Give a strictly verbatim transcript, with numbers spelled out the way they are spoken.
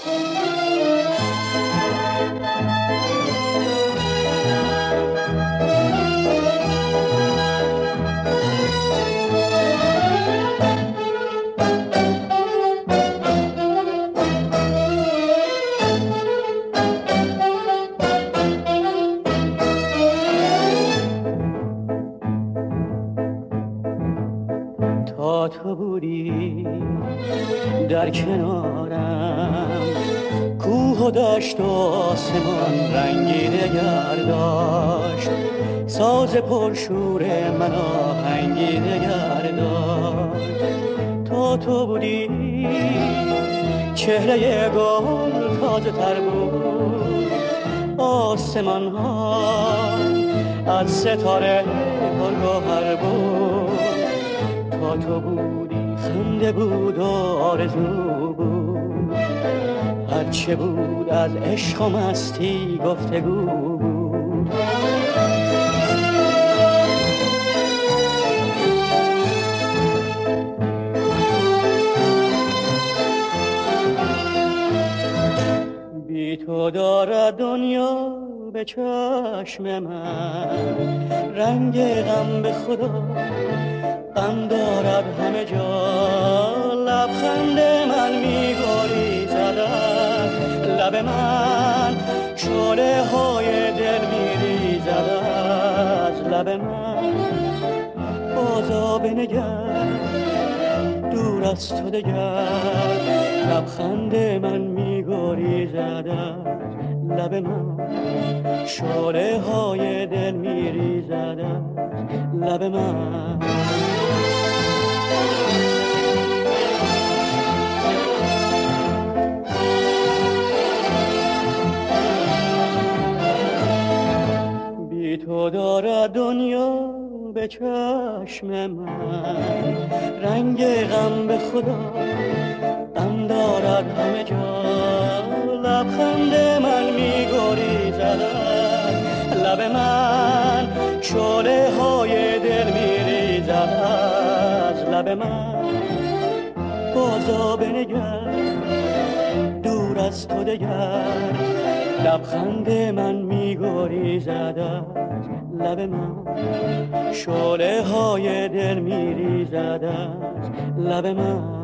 تا تو بودی در کنارم، کوه و دشت و آسمان رنگی دگر داشت، ساز پرشور من آهنگی دگر داشت. تا تو بودی چهره گل تازه تر بود، آسمان ها از ستاره پرگوهر بود. تا تو بودی خنده بود و آرزو بود، هرچه بود از عشق و مستی گفتگو بود. بی تو دارد دنیا به چشم من رنگ غم، به خدا غم دارد همه جا. لبخند من می‌گریزد از لب من، شعله های دل می‌ریزد از لب من. بازا بنگر دور از تو دگر، لبخند من می‌گریزد از لب من، شعله های دل می‌ریزد از لب من. بی تو دارد دنیا به چشم من رنگ غم، به خدا غم دارد همه جا. لبخند من می‌گریزد از لب من، شعله های دل می‌ریزد از لب من. بازا بنگر دور از تو دگر، لبخند من می‌گریزد از لب من، شعله های دل می‌ریزد از لب من.